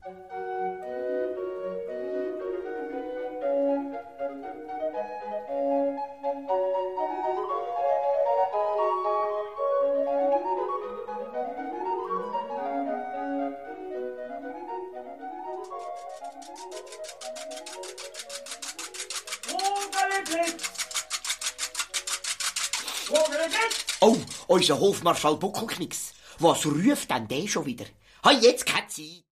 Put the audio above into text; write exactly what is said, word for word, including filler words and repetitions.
Oh, unser Hofmarschall Buckelknicks. Was ruft denn der schon wieder? Ha, jetzt keine Zeit.